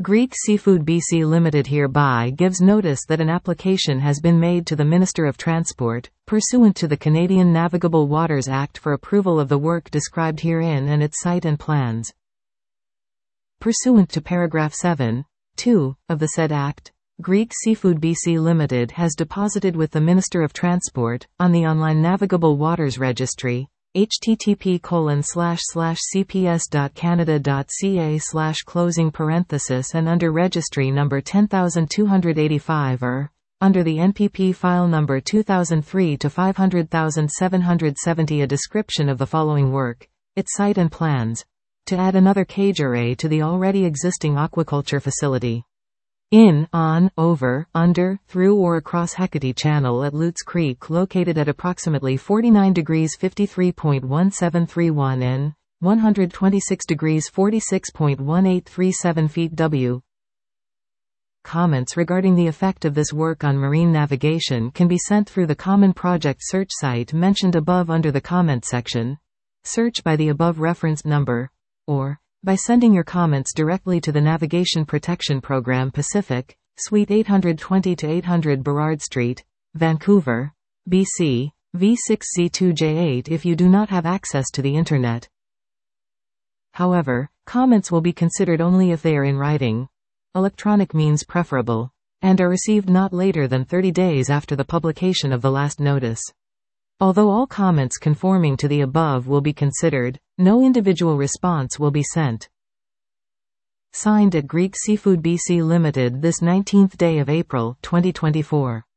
Greek Seafood BC Limited hereby gives notice that an application has been made to the Minister of Transport, pursuant to the Canadian Navigable Waters Act for approval of the work described herein and its site and plans. Pursuant to paragraph 7(2) of the said Act, Greek Seafood BC Limited has deposited with the Minister of Transport, on the online Navigable Waters Registry, http://cps.canada.ca/closing parenthesis and under registry number 10285 under the NPP file number 2003 to 500770 a description of the following work, its site and plans, to add another cage array to the already existing aquaculture facility. In, on, over, under, through or across Hecate Channel at Lutz Creek located at approximately 49 degrees 53.1731 N, 126 degrees 46.1837 feet W. Comments regarding the effect of this work on marine navigation can be sent through the Common Project search site mentioned above under the comment section. Search by the above reference number, or by sending your comments directly to the Navigation Protection Program Pacific, Suite 820 to 800 Burrard Street, Vancouver, BC, V6Z2J8 if you do not have access to the Internet. However, comments will be considered only if they are in writing, electronic means preferable, and are received not later than 30 days after the publication of the last notice. Although all comments conforming to the above will be considered, no individual response will be sent. Signed at Greek Seafood BC Limited this 19th day of April, 2024.